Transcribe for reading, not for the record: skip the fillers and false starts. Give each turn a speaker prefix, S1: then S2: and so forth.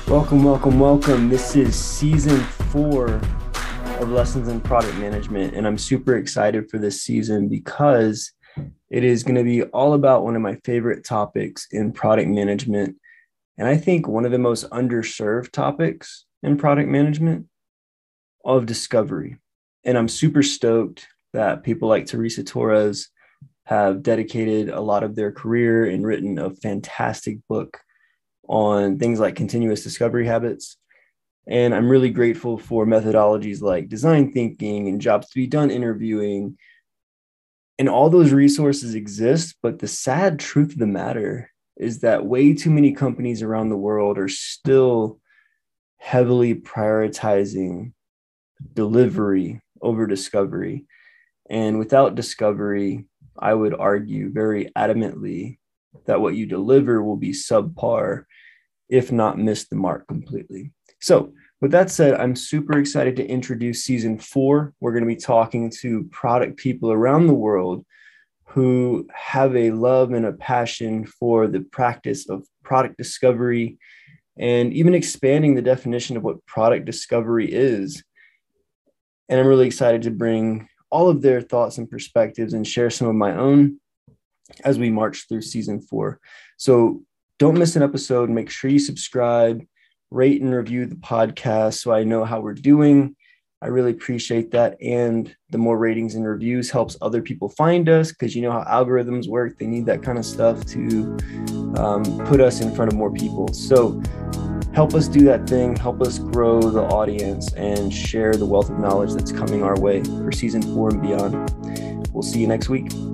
S1: Welcome, welcome, welcome. This is season 4 of Lessons in Product Management, and I'm super excited for this season because it is going to be all about one of my favorite topics in product management, and I think one of the most underserved topics in product management of discovery. And I'm super stoked that people like Teresa Torres have dedicated a lot of their career and written a fantastic book on things like continuous discovery habits. And I'm really grateful for methodologies like design thinking and jobs to be done interviewing. And all those resources exist. But the sad truth of the matter is that way too many companies around the world are still heavily prioritizing delivery over discovery. And without discovery, I would argue very adamantly that what you deliver will be subpar, if not miss the mark completely. So with that said, I'm super excited to introduce season 4. We're going to be talking to product people around the world who have a love and a passion for the practice of product discovery and even expanding the definition of what product discovery is. And I'm really excited to bring all of their thoughts and perspectives and share some of my own as we march through season 4. So don't miss an episode. Make sure you subscribe, rate and review the podcast so I know how we're doing. I really appreciate that. And the more ratings and reviews helps other people find us, because you know how algorithms work. They need that kind of stuff to put us in front of more people. So help us do that thing. Help us grow the audience and share the wealth of knowledge that's coming our way for season 4 and beyond. We'll see you next week.